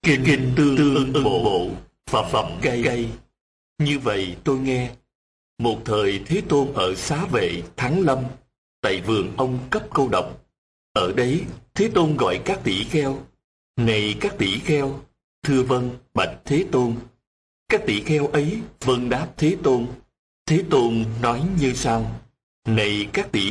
Kinh Tương Ưng Bộ, phẩm cây. Như vậy tôi nghe, một thời Thế Tôn ở Xá Vệ Thắng Lâm, tại vườn ông Cấp Câu Độc. Ở đấy Thế Tôn gọi các tỷ kheo: này các tỷ kheo, thưa vâng bạch Thế Tôn. Các tỷ kheo ấy vâng đáp Thế Tôn. Thế Tôn nói như sau: này các tỷ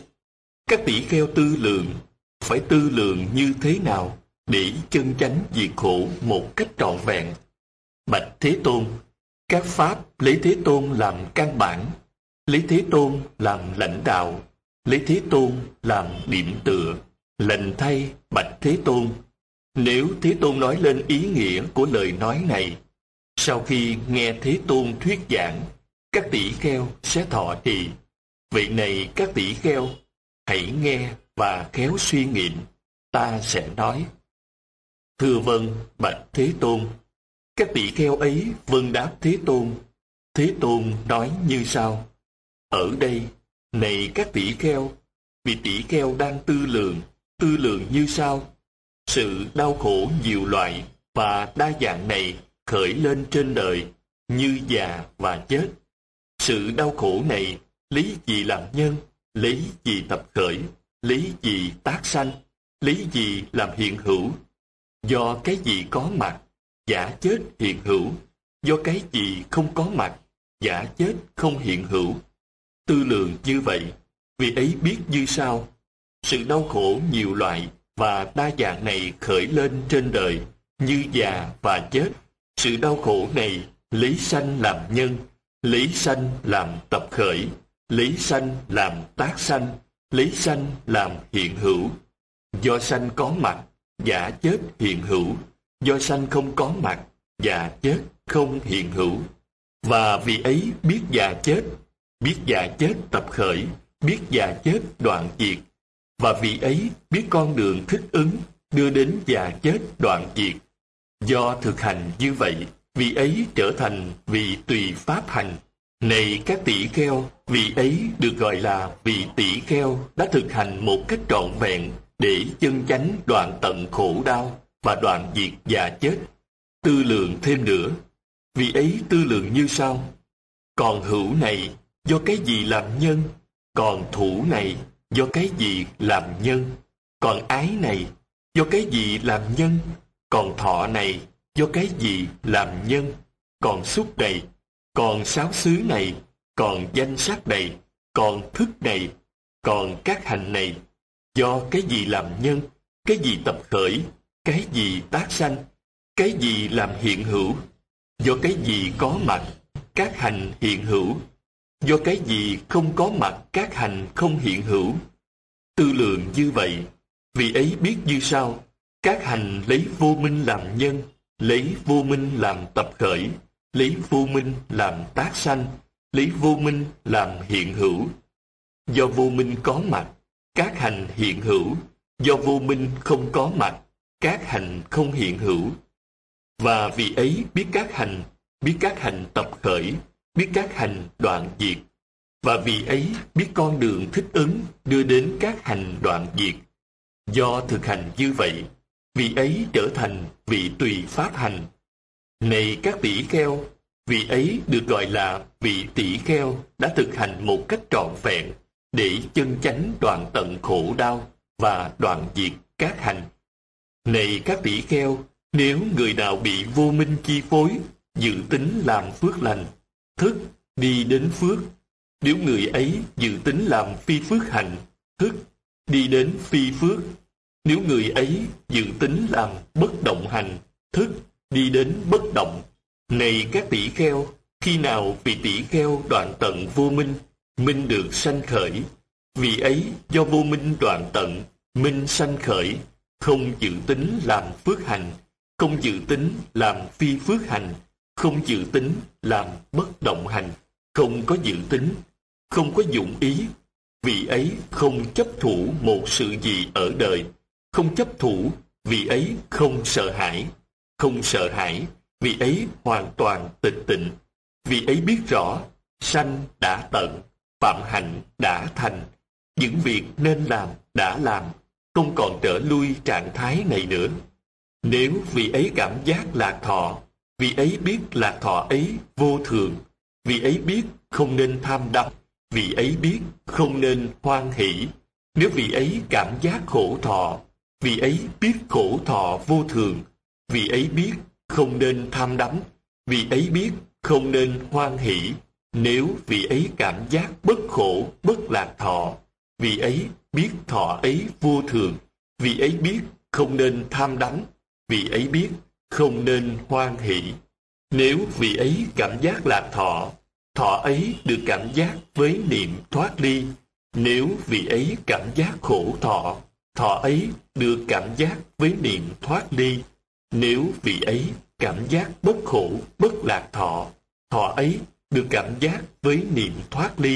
kheo tư lượng, phải tư lượng như thế nào để chân chánh diệt khổ một cách trọn vẹn? Bạch Thế Tôn, các pháp lấy Thế Tôn làm căn bản, lấy Thế Tôn làm lãnh đạo, lấy Thế Tôn làm điểm tựa. Lành thay bạch Thế Tôn, nếu Thế Tôn nói lên ý nghĩa của lời nói này, sau khi nghe Thế Tôn thuyết giảng, các tỷ kheo sẽ thọ trì. Vậy này các tỷ kheo, hãy nghe và khéo suy nghiệm, ta sẽ nói. Thưa vâng bạch Thế Tôn. Các tỷ kheo ấy vâng đáp Thế Tôn. Thế Tôn nói như sau: ở đây, này các tỷ kheo, vị tỷ kheo đang tư lượng như sau: sự đau khổ nhiều loại và đa dạng này khởi lên trên đời, như già và chết. Sự đau khổ này lấy gì làm nhân, lấy gì tập khởi, lấy gì tác sanh, lấy gì làm hiện hữu? Do cái gì có mặt, giả chết hiện hữu; do cái gì không có mặt, giả chết không hiện hữu. Tư lượng như vậy, vì ấy biết như sau: sự đau khổ nhiều loại và đa dạng này khởi lên trên đời, như già và chết. Sự đau khổ này lấy sanh làm nhân, lấy sanh làm tập khởi, lấy sanh làm tác sanh, lấy sanh làm hiện hữu. Do sanh có mặt, giả chết hiện hữu; do sanh không có mặt, giả chết không hiện hữu. Và vì ấy biết già chết tập khởi, biết già chết đoạn diệt. Và vì ấy biết con đường thích ứng đưa đến già chết đoạn diệt. Do thực hành như vậy, vì ấy trở thành vị tùy pháp hành. Này các tỷ kheo, vị ấy được gọi là vị tỷ kheo đã thực hành một cách trọn vẹn để chân chánh đoạn tận khổ đau và đoạn diệt già chết. Tư lượng thêm nữa, vị ấy tư lượng như sau: còn hữu này do cái gì làm nhân, còn thủ này do cái gì làm nhân, còn ái này do cái gì làm nhân, còn thọ này do cái gì làm nhân, còn xúc này, còn sáu xứ này, còn danh sắc này, còn thức này, còn các hành này, do cái gì làm nhân, cái gì tập khởi, cái gì tác sanh, cái gì làm hiện hữu. Do cái gì có mặt, các hành hiện hữu; do cái gì không có mặt, các hành không hiện hữu. Tư lượng như vậy, vì ấy biết như sau: các hành lấy vô minh làm nhân, lấy vô minh làm tập khởi, lấy vô minh làm tác sanh, lấy vô minh làm hiện hữu. Do vô minh có mặt, các hành hiện hữu; do vô minh không có mặt, các hành không hiện hữu. Và vì ấy biết các hành tập khởi, biết các hành đoạn diệt. Và vì ấy biết con đường thích ứng đưa đến các hành đoạn diệt. Do thực hành như vậy, vì ấy trở thành vị tùy pháp hành. Này các tỷ kheo, vị ấy được gọi là vị tỷ kheo đã thực hành một cách trọn vẹn để chân chánh đoạn tận khổ đau và đoạn diệt các hành. Này các tỷ kheo, nếu người nào bị vô minh chi phối, dự tính làm phước lành, thức đi đến phước; nếu người ấy dự tính làm phi phước hành, thức đi đến phi phước; nếu người ấy dự tính làm bất động hành, thức đi đến bất động. Này các tỷ kheo, khi nào vị tỷ kheo đoạn tận vô minh, minh được sanh khởi, vì ấy do vô minh đoạn tận, minh sanh khởi, không dự tính làm phước hành, không dự tính làm phi phước hành, không dự tính làm bất động hành, không có dự tính, không có dụng ý. Vì ấy không chấp thủ một sự gì ở đời, không chấp thủ, vì ấy không sợ hãi, không sợ hãi, vì ấy hoàn toàn tịch tịnh. Vì ấy biết rõ, sanh đã tận, phạm hạnh đã thành, những việc nên làm đã làm, không còn trở lui trạng thái này nữa. Nếu vị ấy cảm giác lạc thọ, vị ấy biết lạc thọ ấy vô thường, vị ấy biết không nên tham đắm, vị ấy biết không nên hoan hỷ. Nếu vị ấy cảm giác khổ thọ, vị ấy biết khổ thọ vô thường, vị ấy biết không nên tham đắm, vị ấy biết không nên hoan hỷ. Nếu vị ấy cảm giác bất khổ, bất lạc thọ, vị ấy biết thọ ấy vô thường, vị ấy biết không nên tham đắm, vị ấy biết không nên hoan hỷ. Nếu vị ấy cảm giác lạc thọ, thọ ấy được cảm giác với niệm thoát ly. Nếu vị ấy cảm giác khổ thọ, thọ ấy được cảm giác với niệm thoát ly. Nếu vị ấy cảm giác bất khổ, bất lạc thọ, thọ ấy được cảm giác với niệm thoát ly.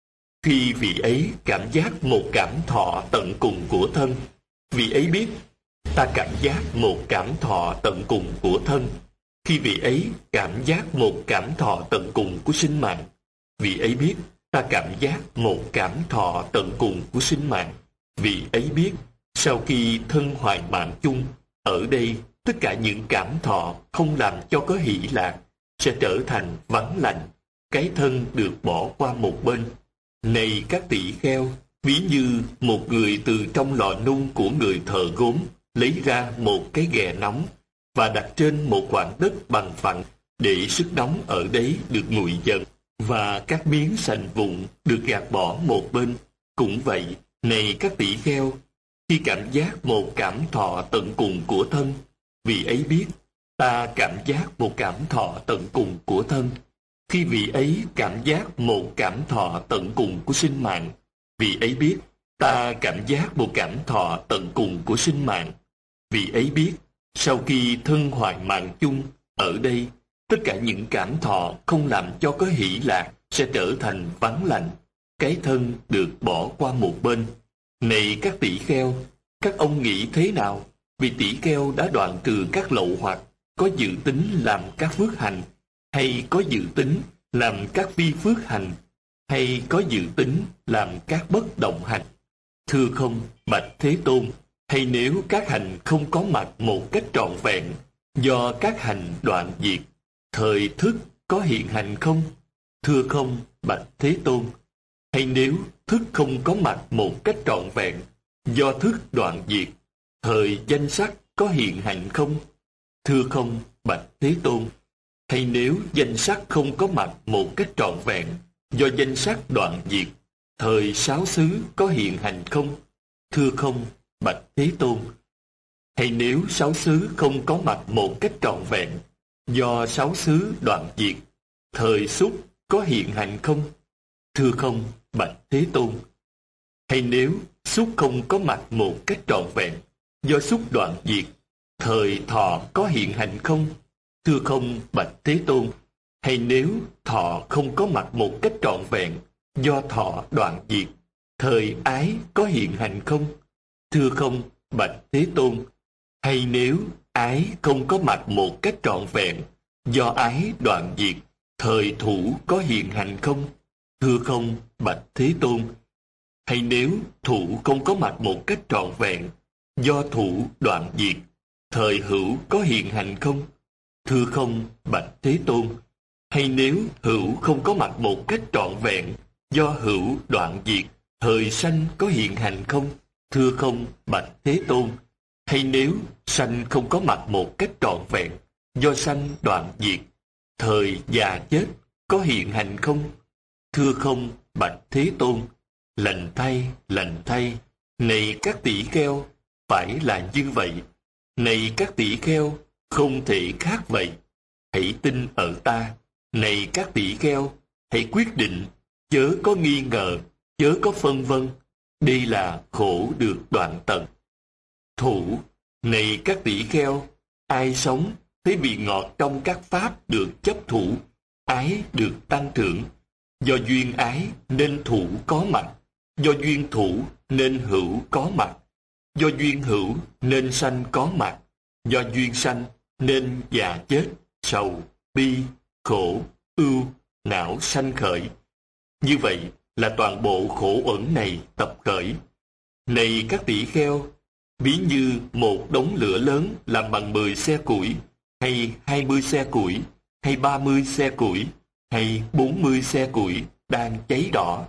Khi vị ấy cảm giác một cảm thọ tận cùng của thân, vị ấy biết ta cảm giác một cảm thọ tận cùng của thân. Khi vị ấy cảm giác một cảm thọ tận cùng của sinh mạng, vị ấy biết ta cảm giác một cảm thọ tận cùng của sinh mạng. Vị ấy biết sau khi thân hoại mạng chung, ở đây tất cả những cảm thọ không làm cho có hỷ lạc sẽ trở thành vắng lạnh, cái thân được bỏ qua một bên. Này các tỷ kheo, ví như một người từ trong lò nung của người thợ gốm lấy ra một cái ghè nóng và đặt trên một khoảng đất bằng phẳng để sức nóng ở đấy được nguội dần và các miếng sành vụn được gạt bỏ một bên. Cũng vậy, này các tỷ kheo, khi cảm giác một cảm thọ tận cùng của thân, vị ấy biết ta cảm giác một cảm thọ tận cùng của thân. Khi vị ấy cảm giác một cảm thọ tận cùng của sinh mạng, vị ấy biết ta cảm giác một cảm thọ tận cùng của sinh mạng. Vị ấy biết sau khi thân hoại mạng chung, ở đây tất cả những cảm thọ không làm cho có hỷ lạc sẽ trở thành vắng lạnh, cái thân được bỏ qua một bên. Này các tỷ kheo, các ông nghĩ thế nào? Vì tỷ kheo đã đoạn trừ các lậu hoặc, có dự tính làm các phước hành, hay có dự tính làm các vi phước hành, hay có dự tính làm các bất động hành? Thưa không, bạch Thế Tôn, hay nếu các hành không có mặt một cách trọn vẹn, do các hành đoạn diệt, thời thức có hiện hành không? Thưa không, bạch Thế Tôn, hay nếu thức không có mặt một cách trọn vẹn, do thức đoạn diệt, thời danh sắc có hiện hành không? Thưa không, bạch Thế Tôn, hay nếu danh sắc không có mặt một cách trọn vẹn, do danh sắc đoạn diệt, thời sáu xứ có hiện hành không? Thưa không, bạch Thế Tôn, hay nếu sáu xứ không có mặt một cách trọn vẹn, do sáu xứ đoạn diệt, thời xúc có hiện hành không? Thưa không, bạch Thế Tôn, hay nếu xúc không có mặt một cách trọn vẹn, do xúc đoạn diệt, thời thọ có hiện hành không? Thưa không, bạch Thế Tôn, hay nếu thọ không có mặt một cách trọn vẹn, do thọ đoạn diệt, thời ái có hiện hành không? Thưa không, bạch Thế Tôn, hay nếu ái không có mặt một cách trọn vẹn, do ái đoạn diệt, thời thủ có hiện hành không? Thưa không, bạch Thế Tôn, hay nếu thủ không có mặt một cách trọn vẹn, do thủ đoạn diệt, thời hữu có hiện hành không? Thưa không, bạch Thế Tôn, hay nếu hữu không có mặt một cách trọn vẹn, do hữu đoạn diệt, thời sanh có hiện hành không? Thưa không, bạch Thế Tôn, hay nếu sanh không có mặt một cách trọn vẹn, do sanh đoạn diệt, thời già chết có hiện hành không? Thưa không, bạch Thế Tôn, lành thay, này các tỷ kheo, phải là như vậy. Này các tỷ kheo, không thể khác vậy. Hãy tin ở ta. Này các tỷ kheo, hãy quyết định, chớ có nghi ngờ, chớ có phân vân. Đây là khổ được đoạn tận. Thủ, này các tỷ kheo, ai sống thấy vị ngọt trong các pháp được chấp thủ, ái được tăng trưởng. Do duyên ái nên thủ có mặt, do duyên thủ nên hữu có mặt, do duyên hữu nên sanh có mặt, do duyên sanh nên già chết, sầu, bi, khổ, ưu, não sanh khởi. Như vậy là toàn bộ khổ uẩn này tập khởi. Này các tỷ kheo, Ví như một đống lửa lớn làm bằng 10 xe củi, hay 20 xe củi, hay 30 xe củi, hay 40 xe củi đang cháy đỏ.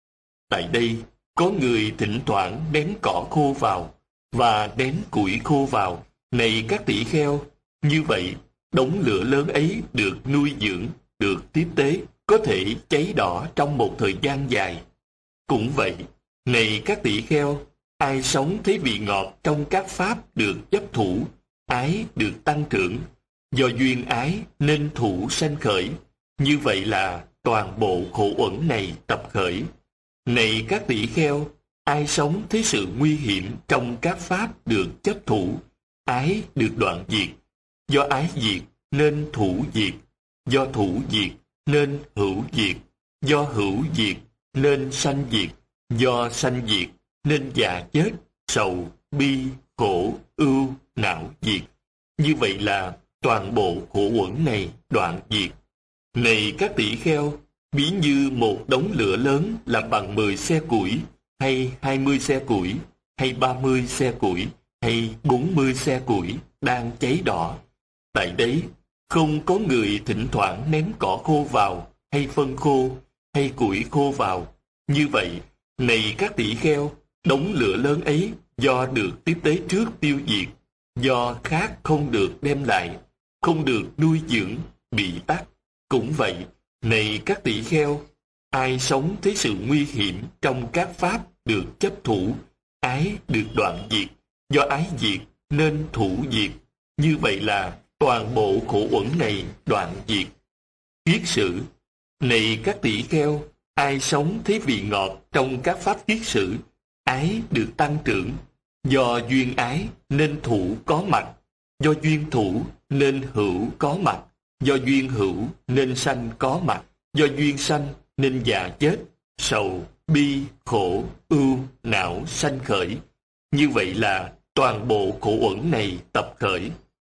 Tại đây, có người thỉnh thoảng ném cỏ khô vào, và ném củi khô vào. Này các tỷ kheo, như vậy, đống lửa lớn ấy được nuôi dưỡng, được tiếp tế, có thể cháy đỏ trong một thời gian dài. Cũng vậy, này các tỷ kheo, ai sống thấy vị ngọt trong các pháp được chấp thủ, ái được tăng trưởng, do duyên ái nên thủ sanh khởi. Như vậy là toàn bộ khổ uẩn này tập khởi. Này các tỷ kheo, ai sống thấy sự nguy hiểm trong các pháp được chấp thủ, ái được đoạn diệt, do ái diệt nên thủ diệt, do thủ diệt nên hữu diệt, do hữu diệt nên sanh diệt, do sanh diệt nên già chết, sầu, bi, khổ, ưu, não diệt. Như vậy là toàn bộ khổ uẩn này đoạn diệt. Này các tỷ kheo, ví như một đống lửa lớn làm bằng 10 xe củi, hay 20 xe củi, hay 30 xe củi, hay 40 xe củi đang cháy đỏ. Tại đấy, không có người thỉnh thoảng ném cỏ khô vào, hay phân khô, hay củi khô vào. Như vậy, này các tỷ kheo, đống lửa lớn ấy do được tiếp tế trước tiêu diệt, do khác không được đem lại, không được nuôi dưỡng, bị tắt. Cũng vậy, này các tỷ kheo, ai sống thấy sự nguy hiểm trong các pháp được chấp thủ, ái được đoạn diệt, do ái diệt nên thủ diệt. Như vậy là toàn bộ khổ uẩn này đoạn diệt. Kiết sử, này các tỷ kheo, ai sống thấy vị ngọt trong các pháp kiết sử, ái được tăng trưởng, do duyên ái nên thủ có mặt, do duyên thủ nên hữu có mặt, do duyên hữu nên sanh có mặt, do duyên sanh nên già chết, sầu, bi, khổ, ưu, não sanh khởi. Như vậy là toàn bộ khổ uẩn này tập khởi.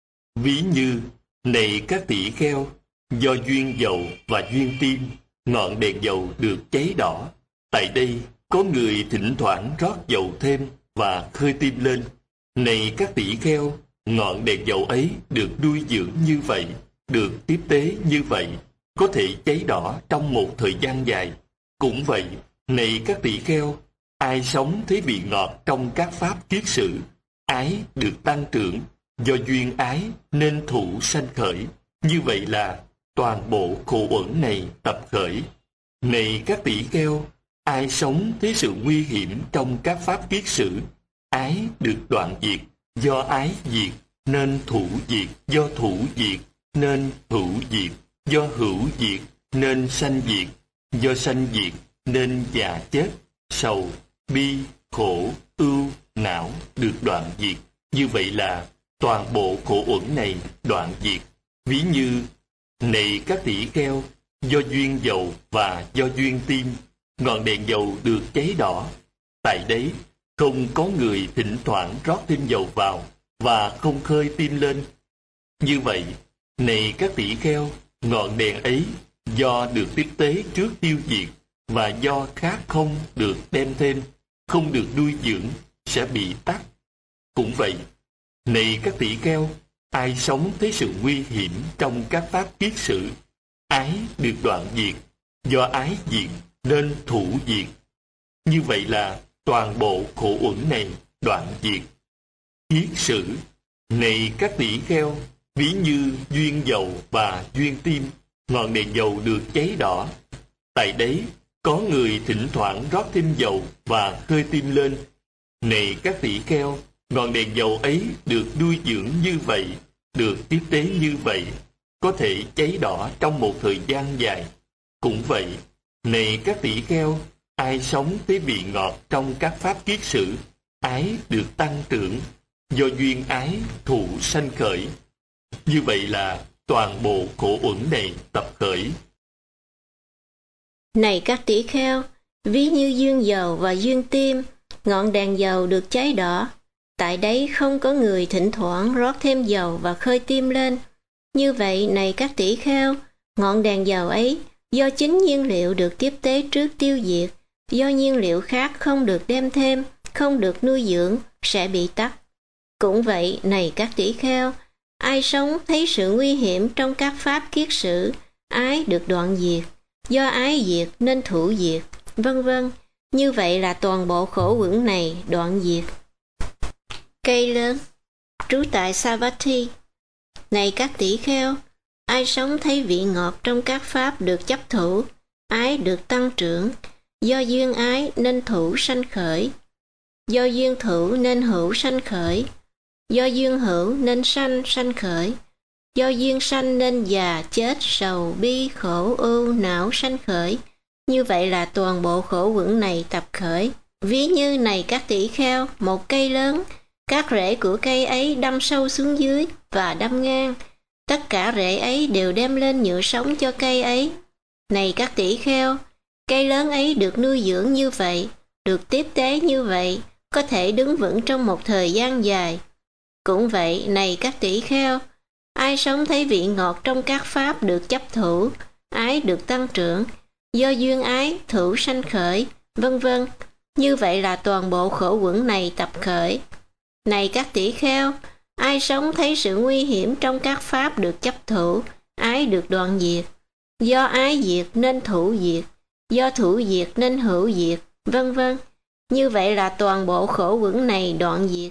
Ví như, này các tỷ kheo, do duyên dầu và duyên tim, ngọn đèn dầu được cháy đỏ. Tại đây, có người thỉnh thoảng rót dầu thêm và khơi tim lên. Này các tỷ kheo, ngọn đèn dầu ấy được nuôi dưỡng như vậy, được tiếp tế như vậy, có thể cháy đỏ trong một thời gian dài. Cũng vậy, này các tỷ kheo, ai sống thấy vị ngọt trong các pháp kiết sử, ái được tăng trưởng, do duyên ái nên thủ sanh khởi. Như vậy là toàn bộ khổ uẩn này tập khởi. Này các tỷ kheo, ai sống thấy sự nguy hiểm trong các pháp kiết sử, ái được đoạn diệt, do ái diệt nên thủ diệt, do thủ diệt nên hữu diệt, do hữu diệt nên sanh diệt, do sanh diệt nên già chết, sầu, bi, khổ, ưu, não được đoạn diệt. Như vậy là toàn bộ khổ uẩn này đoạn diệt. Ví như, này các tỷ kheo, do duyên dầu và do duyên tim, ngọn đèn dầu được cháy đỏ. Tại đấy, không có người thỉnh thoảng rót thêm dầu vào và không khơi tim lên. Như vậy, này các tỷ kheo, ngọn đèn ấy do được tiếp tế trước tiêu diệt và do khác không được đem thêm, không được nuôi dưỡng, sẽ bị tắt. Cũng vậy, này các tỷ kheo, ai sống thấy sự nguy hiểm trong các pháp kiết sử, ái được đoạn diệt, do ái diệt nên thủ diệt. Như vậy là toàn bộ khổ uẩn này đoạn diệt. Kiết sử, này các tỷ kheo, ví như duyên dầu và duyên tim, ngọn đèn dầu được cháy đỏ. Tại đấy, có người thỉnh thoảng rót thêm dầu và khơi tim lên. Này các tỷ kheo, ngọn đèn dầu ấy được nuôi dưỡng như vậy, được tiếp tế như vậy, có thể cháy đỏ trong một thời gian dài. Cũng vậy, này các tỷ kheo, ai sống thấy vị ngọt trong các pháp kiết sử, ái được tăng trưởng, do duyên ái thủ sanh khởi. Như vậy là toàn bộ khổ uẩn này tập khởi. Này các tỷ kheo, ví như duyên dầu và duyên tim, ngọn đèn dầu được cháy đỏ. Tại đấy không có người thỉnh thoảng rót thêm dầu và khơi tim lên. Như vậy, này các tỷ kheo, ngọn đèn dầu ấy do chính nhiên liệu được tiếp tế trước tiêu diệt, do nhiên liệu khác không được đem thêm, không được nuôi dưỡng, sẽ bị tắt. Cũng vậy, này các tỷ kheo, ai sống thấy sự nguy hiểm trong các pháp kiết sử, ái được đoạn diệt, do ái diệt nên thủ diệt, vân vân. Như vậy là toàn bộ khổ uẩn này đoạn diệt. Cây lớn, trú tại Savatthi. Này các tỷ kheo, ai sống thấy vị ngọt trong các pháp được chấp thủ, ái được tăng trưởng, do duyên ái nên thủ sanh khởi, do duyên thủ nên hữu sanh khởi, do duyên hữu nên sanh sanh khởi, do duyên sanh nên già chết sầu bi khổ ưu não sanh khởi. Như vậy là toàn bộ khổ uẩn này tập khởi. Ví như này các tỷ kheo, một cây lớn, các rễ của cây ấy đâm sâu xuống dưới và đâm ngang. Tất cả rễ ấy đều đem lên nhựa sống cho cây ấy. Này các tỷ kheo, cây lớn ấy được nuôi dưỡng như vậy, được tiếp tế như vậy, có thể đứng vững trong một thời gian dài. Cũng vậy, này các tỷ kheo, ai sống thấy vị ngọt trong các pháp được chấp thủ, ái được tăng trưởng, do duyên ái thủ sanh khởi, vân vân. Như vậy là toàn bộ khổ uẩn này tập khởi. Này các tỷ kheo, ai sống thấy sự nguy hiểm trong các pháp được chấp thủ, ái được đoạn diệt, do ái diệt nên thủ diệt, do thủ diệt nên hữu diệt, vân vân. Như vậy là toàn bộ khổ uẩn này đoạn diệt.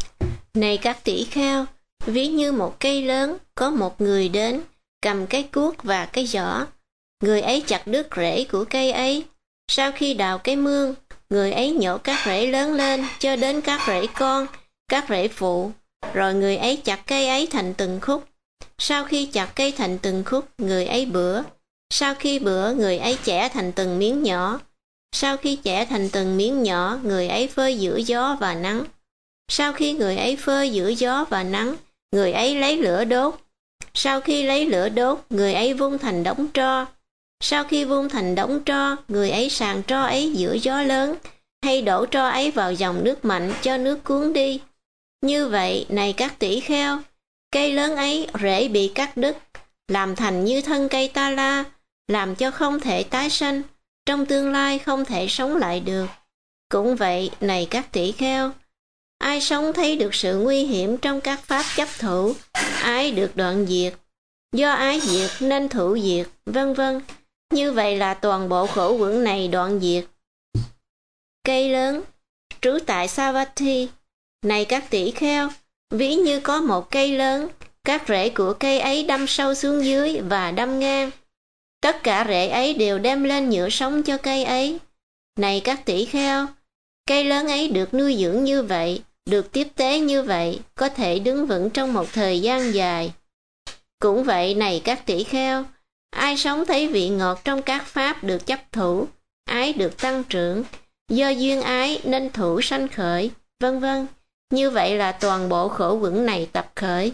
Này các tỷ kheo, ví như một cây lớn, có một người đến, cầm cái cuốc và cái giỏ. Người ấy chặt đứt rễ của cây ấy. Sau khi đào cái mương, người ấy nhổ các rễ lớn lên cho đến các rễ con, các rễ phụ. Rồi người ấy chặt cây ấy thành từng khúc. Sau khi chặt cây thành từng khúc, người ấy bữa. Sau khi bữa, người ấy chẻ thành từng miếng nhỏ. Sau khi chẻ thành từng miếng nhỏ, người ấy phơi giữa gió và nắng. Sau khi người ấy phơi giữa gió và nắng, người ấy lấy lửa đốt. Sau khi lấy lửa đốt, người ấy vung thành đống tro. Sau khi vung thành đống tro, người ấy sàng tro ấy giữa gió lớn, hay đổ tro ấy vào dòng nước mạnh cho nước cuốn đi. Như vậy, này các tỷ kheo, cây lớn ấy rễ bị cắt đứt, làm thành như thân cây ta la, làm cho không thể tái sanh, trong tương lai không thể sống lại được. Cũng vậy, này các tỷ kheo, ai sống thấy được sự nguy hiểm trong các pháp chấp thủ, ái được đoạn diệt, do ái diệt nên thủ diệt, vân vân. Như vậy là toàn bộ khổ uẩn này đoạn diệt. Cây lớn, trú tại Savatthi. Này các tỷ kheo, ví như có một cây lớn, các rễ của cây ấy đâm sâu xuống dưới và đâm ngang. Tất cả rễ ấy đều đem lên nhựa sống cho cây ấy. Này các tỷ kheo, cây lớn ấy được nuôi dưỡng như vậy, được tiếp tế như vậy, có thể đứng vững trong một thời gian dài. Cũng vậy, này các tỷ kheo, ai sống thấy vị ngọt trong các pháp được chấp thủ, ái được tăng trưởng, do duyên ái nên thủ sanh khởi, vân vân. Như vậy là toàn bộ khổ uẩn này tập khởi.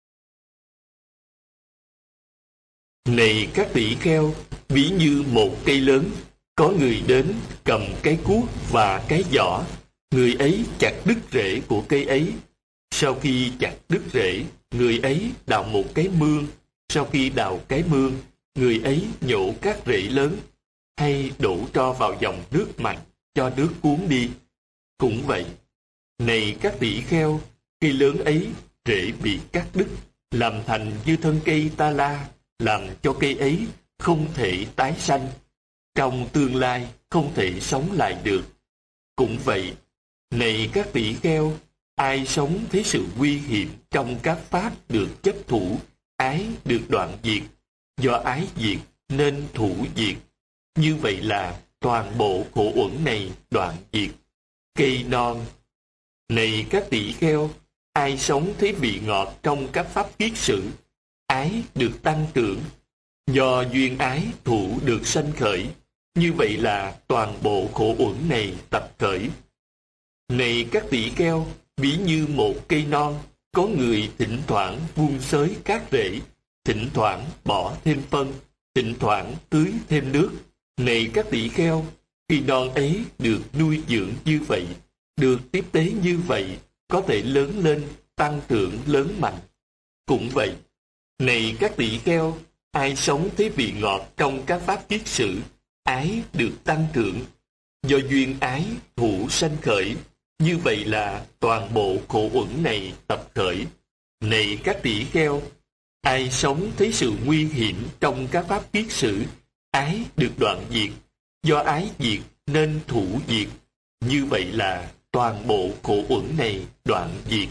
Này các tỷ kheo, ví như một cây lớn, có người đến cầm cái cuốc và cái giỏ. Người ấy chặt đứt rễ của cây ấy. Sau khi chặt đứt rễ, người ấy đào một cái mương. Sau khi đào cái mương, người ấy nhổ các rễ lớn, hay đổ tro vào dòng nước mạnh cho nước cuốn đi. Cũng vậy, này các tỷ kheo, cây lớn ấy rễ bị cắt đứt, làm thành như thân cây ta la, làm cho cây ấy không thể tái sanh, trong tương lai không thể sống lại được. Cũng vậy, này các tỷ kheo, ai sống thấy sự nguy hiểm trong các pháp được chấp thủ, ái được đoạn diệt, do ái diệt nên thủ diệt. Như vậy là toàn bộ khổ uẩn này đoạn diệt. Cây non. Này các tỷ kheo, ai sống thấy vị ngọt trong các pháp kiết sử, ái được tăng trưởng, do duyên ái thủ được sanh khởi. Như vậy là toàn bộ khổ uẩn này tập khởi. Này các tỷ kheo, ví như một cây non, có người thỉnh thoảng vun xới các rễ, thỉnh thoảng bỏ thêm phân, thỉnh thoảng tưới thêm nước. Này các tỷ kheo, cây non ấy được nuôi dưỡng như vậy, được tiếp tế như vậy, có thể lớn lên, tăng trưởng lớn mạnh. Cũng vậy, này các tỷ kheo, ai sống thấy vị ngọt trong các pháp kiết sử, ái được tăng trưởng, do duyên ái thủ sanh khởi. Như vậy là toàn bộ khổ uẩn này tập khởi. Này các tỷ kheo, ai sống thấy sự nguy hiểm trong các pháp kiết sử, ái được đoạn diệt, do ái diệt nên thủ diệt. Như vậy là toàn bộ khổ uẩn này đoạn diệt.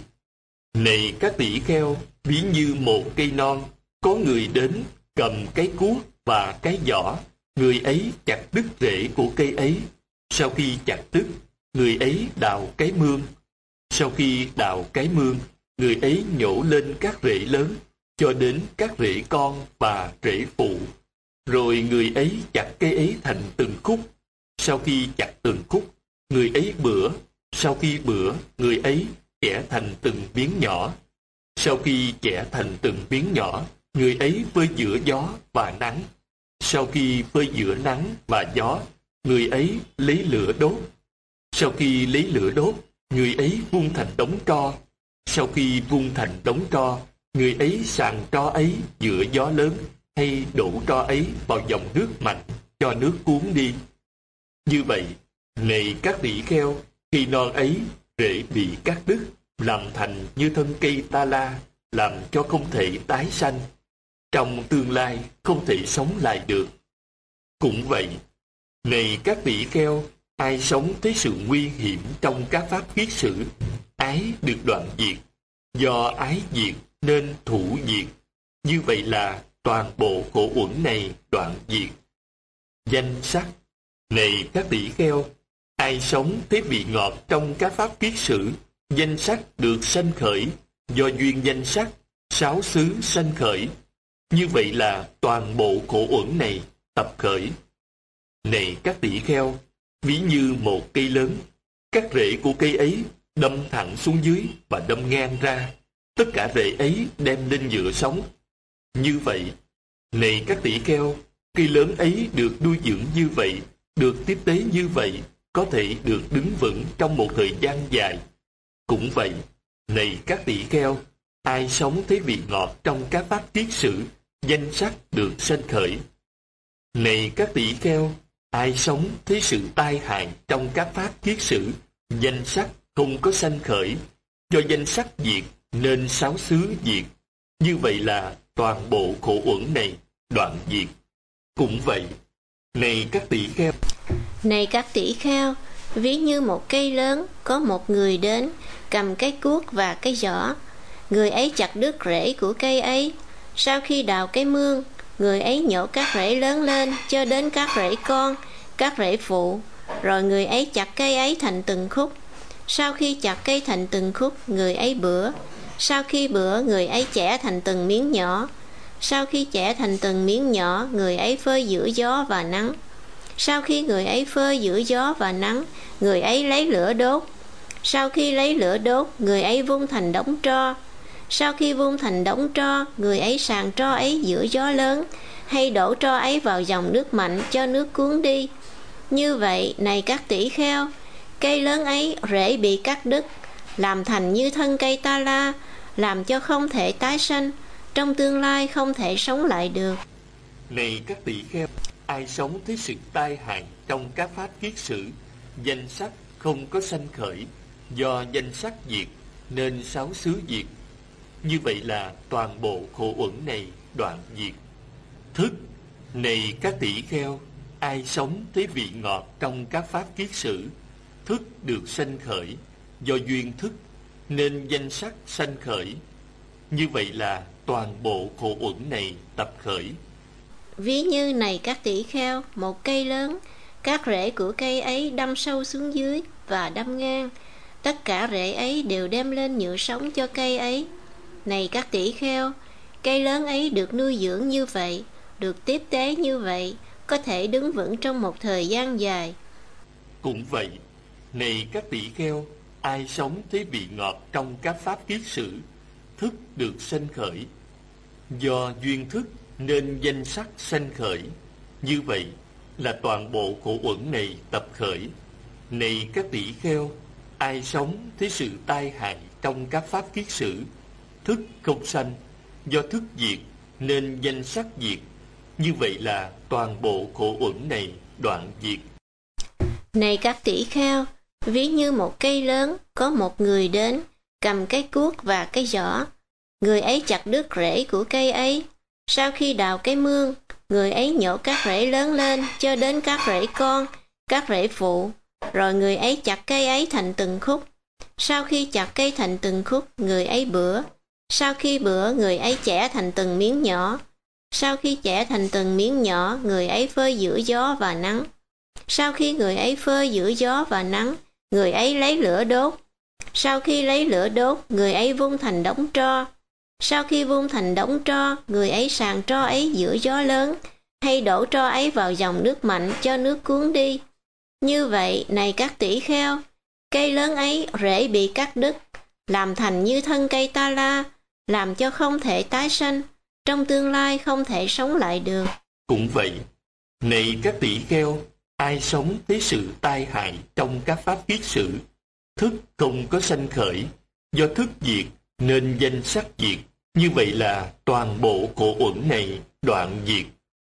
Này các tỷ kheo, ví như một cây non, có người đến cầm cái cuốc và cái giỏ, người ấy chặt đứt rễ của cây ấy. Sau khi chặt đứt, người ấy đào cái mương. Sau khi đào cái mương, người ấy nhổ lên các rễ lớn, cho đến các rễ con và rễ phụ. Rồi người ấy chặt cây ấy thành từng khúc. Sau khi chặt từng khúc, người ấy bữa. Sau khi bữa, người ấy chẻ thành từng miếng nhỏ. Sau khi chẻ thành từng miếng nhỏ, người ấy phơi giữa gió và nắng. Sau khi phơi giữa nắng và gió, người ấy lấy lửa đốt. Sau khi lấy lửa đốt, người ấy vung thành đống tro. Sau khi vung thành đống tro, người ấy sàng tro ấy giữa gió lớn, hay đổ tro ấy vào dòng nước mạnh, cho nước cuốn đi. Như vậy, này các tỷ kheo, khi non ấy rễ bị cắt đứt, làm thành như thân cây ta la, làm cho không thể tái sanh. Trong tương lai không thể sống lại được. Cũng vậy, này các tỷ kheo, ai sống thấy sự nguy hiểm trong các pháp kiết sử, ái được đoạn diệt, do ái diệt nên thủ diệt. Như vậy là toàn bộ khổ uẩn này đoạn diệt. Danh sắc. Này các tỷ kheo, ai sống thấy vị ngọt trong các pháp kiết sử, danh sắc được sanh khởi, do duyên danh sắc, sáu xứ sanh khởi. Như vậy là toàn bộ khổ uẩn này tập khởi. Này các tỷ kheo, ví như một cây lớn, các rễ của cây ấy đâm thẳng xuống dưới và đâm ngang ra, tất cả rễ ấy đem lên giữa sống. Như vậy, này các tỷ kheo, cây lớn ấy được nuôi dưỡng như vậy, được tiếp tế như vậy, có thể được đứng vững trong một thời gian dài. Cũng vậy, này các tỷ kheo, ai sống thấy vị ngọt trong các pháp kiết sử, danh sắc được sanh khởi. Này các tỷ kheo, ai sống thấy sự tai hại trong các pháp kiết sử, danh sắc không có sanh khởi, do danh sắc diệt nên sáu xứ diệt. Như vậy là toàn bộ khổ uẩn này đoạn diệt. Cũng vậy, này các tỷ kheo. Này các tỷ kheo, ví như một cây lớn, có một người đến, cầm cái cuốc và cái giỏ. Người ấy chặt đứt rễ của cây ấy. Sau khi đào cái mương, người ấy nhổ các rễ lớn lên, cho đến các rễ con, các rễ phụ. Rồi người ấy chặt cây ấy thành từng khúc. Sau khi chặt cây thành từng khúc, người ấy bữa. Sau khi bữa, người ấy chẻ thành từng miếng nhỏ. Sau khi chẻ thành từng miếng nhỏ, người ấy phơi giữa gió và nắng. Sau khi người ấy phơi giữa gió và nắng, người ấy lấy lửa đốt. Sau khi lấy lửa đốt, người ấy vung thành đống tro. Sau khi vung thành đống tro, người ấy sàng tro ấy giữa gió lớn, hay đổ tro ấy vào dòng nước mạnh, cho nước cuốn đi. Như vậy, này các tỷ kheo, cây lớn ấy rễ bị cắt đứt, làm thành như thân cây ta la, làm cho không thể tái sanh, trong tương lai không thể sống lại được. Này các tỷ kheo, ai sống thấy sự tai hại trong các pháp kiết sử, danh sắc không có sanh khởi, do danh sắc diệt nên sáu xứ diệt. Như vậy là toàn bộ khổ uẩn này đoạn diệt. Thức. Này các tỷ kheo, ai sống thấy vị ngọt trong các pháp kiết sử, thức được sanh khởi, do duyên thức nên danh sắc sanh khởi. Như vậy là toàn bộ khổ uẩn này tập khởi. Ví như này các tỷ kheo, một cây lớn, các rễ của cây ấy đâm sâu xuống dưới và đâm ngang. Tất cả rễ ấy đều đem lên nhựa sống cho cây ấy. Này các tỷ kheo, cây lớn ấy được nuôi dưỡng như vậy, được tiếp tế như vậy, có thể đứng vững trong một thời gian dài. Cũng vậy, này các tỷ kheo, ai sống thấy vị ngọt trong các pháp kiết sử, thức được sanh khởi, do duyên thức nên danh sắc sanh khởi. Như vậy là toàn bộ khổ uẩn này tập khởi. Này các tỷ kheo, ai sống thấy sự tai hại trong các pháp kiết sử, thức không sanh, do thức diệt nên danh sắc diệt. Như vậy là toàn bộ khổ uẩn này đoạn diệt. Này các tỷ kheo, Ví như một cây lớn, có một người đến, cầm cái cuốc và cái giỏ. Người ấy chặt đứt rễ của cây ấy. Sau khi đào cái mương, người ấy nhổ các rễ lớn lên cho đến các rễ con, các rễ phụ. Rồi người ấy chặt cây ấy thành từng khúc. Sau khi chặt cây thành từng khúc, người ấy bửa. Sau khi bửa, người ấy chẻ thành từng miếng nhỏ. Sau khi chẻ thành từng miếng nhỏ, người ấy phơi giữa gió và nắng. Sau khi người ấy phơi giữa gió và nắng, người ấy lấy lửa đốt. Sau khi lấy lửa đốt, người ấy vung thành đống tro. Sau khi vung thành đống tro, người ấy sàng tro ấy giữa gió lớn, hay đổ tro ấy vào dòng nước mạnh cho nước cuốn đi. Như vậy, này các tỷ kheo, cây lớn ấy rễ bị cắt đứt, làm thành như thân cây ta la, làm cho không thể tái sanh, trong tương lai không thể sống lại được. Cũng vậy, này các tỷ kheo, ai sống thấy sự tai hại trong các pháp kiết sử, thức không có sanh khởi, do thức diệt nên danh sắc diệt, như vậy là toàn bộ khổ uẩn này đoạn diệt.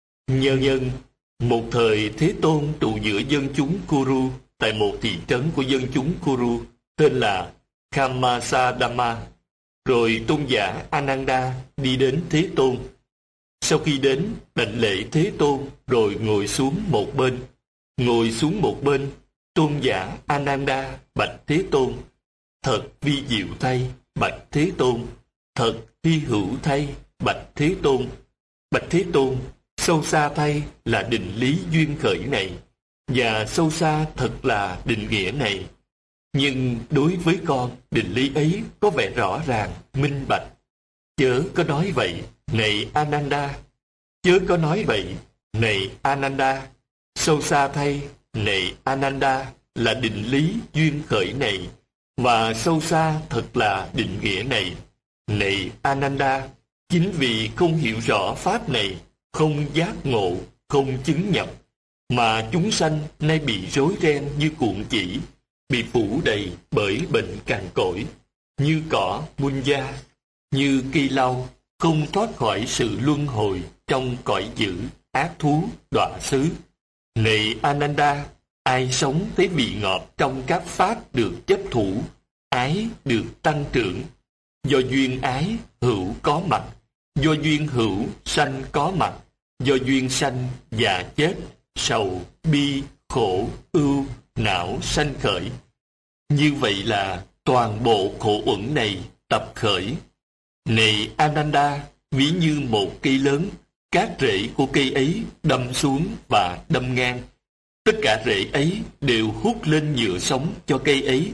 Nhân một thời Thế Tôn trụ giữa dân chúng Kuru tại một thị trấn của dân chúng Kuru tên là Kamasadama. Rồi tôn giả Ananda đi đến Thế Tôn. Sau khi đến, đảnh lễ Thế Tôn rồi ngồi xuống một bên. Ngồi xuống một bên, tôn giả Ananda bạch Thế Tôn: Thật vi diệu thay, bạch Thế Tôn. Thật hy hữu thay, bạch Thế Tôn. Bạch Thế Tôn, sâu xa thay là định lý duyên khởi này, và sâu xa thật là định nghĩa này. Nhưng đối với con, định lý ấy có vẻ rõ ràng, minh bạch. Chớ có nói vậy, này Ananda. Chớ có nói vậy, này Ananda. Sâu xa thay, này Ananda, là định lý duyên khởi này, và sâu xa thật là định nghĩa này. Này Ananda, chính vì không hiểu rõ pháp này, không giác ngộ, không chứng nhập, mà chúng sanh nay bị rối ren như cuộn chỉ, bị phủ đầy bởi bệnh cằn cỗi, như cỏ muôn da, như cây lau, không thoát khỏi sự luân hồi trong cõi dữ, ác thú, đọa xứ. Này Ananda, ai sống thấy vị ngọt trong các pháp được chấp thủ, ái được tăng trưởng, do duyên ái hữu có mặt, do duyên hữu sanh có mặt, do duyên sanh già chết, sầu, bi, khổ, ưu, não sanh khởi. Như vậy là toàn bộ khổ uẩn này tập khởi. Này Ananda, ví như một cây lớn, các rễ của cây ấy đâm xuống và đâm ngang. Tất cả rễ ấy đều hút lên nhựa sống cho cây ấy.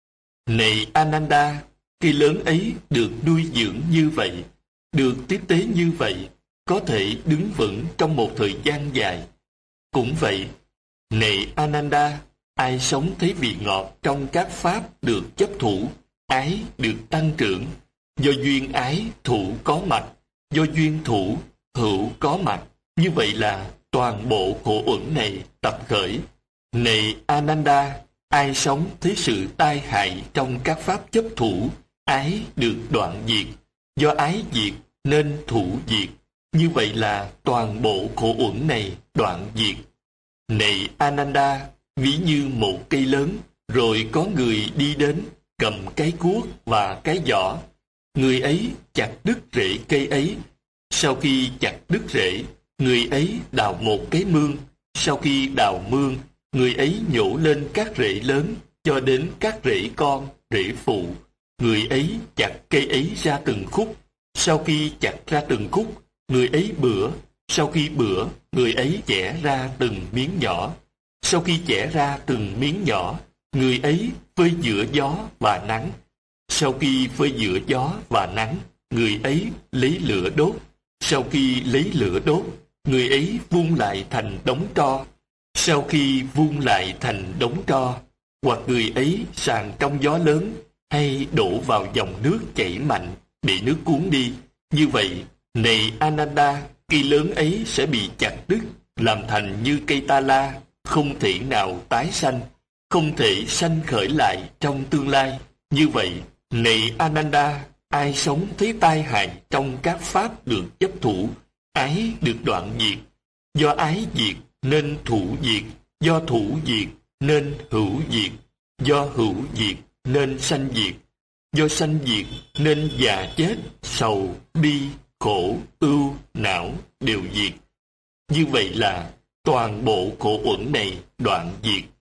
Này Ananda, cây lớn ấy được nuôi dưỡng như vậy, được tiếp tế như vậy, có thể đứng vững trong một thời gian dài. Cũng vậy, này Ananda, ai sống thấy vị ngọt trong các pháp được chấp thủ, ái được tăng trưởng, do duyên ái thủ có mặt, do duyên thủ hữu có mặt, như vậy là toàn bộ khổ uẩn này tập khởi. Này Ananda, ai sống thấy sự tai hại trong các pháp chấp thủ, ái được đoạn diệt, do ái diệt nên thủ diệt, như vậy là toàn bộ khổ uẩn này đoạn diệt. Này Ananda, ví như một cây lớn, rồi có người đi đến, cầm cái cuốc và cái giỏ. Người ấy chặt đứt rễ cây ấy. Sau khi chặt đứt rễ, người ấy đào một cái mương. Sau khi đào mương, người ấy nhổ lên các rễ lớn cho đến các rễ con, rễ phụ. Người ấy chặt cây ấy ra từng khúc. Sau khi chặt ra từng khúc, người ấy bửa. Sau khi bửa, người ấy chẻ ra từng miếng nhỏ. Sau khi chẻ ra từng miếng nhỏ, người ấy phơi giữa gió và nắng. Sau khi phơi giữa gió và nắng, người ấy lấy lửa đốt. Sau khi lấy lửa đốt, người ấy vung lại thành đống tro. Sau khi vung lại thành đống tro, hoặc người ấy sàng trong gió lớn, hay đổ vào dòng nước chảy mạnh để nước cuốn đi. Như vậy, này Ananda, cây lớn ấy sẽ bị chặt đứt, làm thành như cây ta la, không thể nào tái sanh, không thể sanh khởi lại trong tương lai. Như vậy, này Ananda, ai sống thấy tai hại trong các pháp được chấp thủ, ái được đoạn diệt, do ái diệt nên thủ diệt, do thủ diệt nên hữu diệt, Do hữu diệt nên sanh diệt, do sanh diệt nên già chết, sầu, bi, khổ, ưu, não đều diệt. Như vậy là toàn bộ khổ uẩn này đoạn diệt.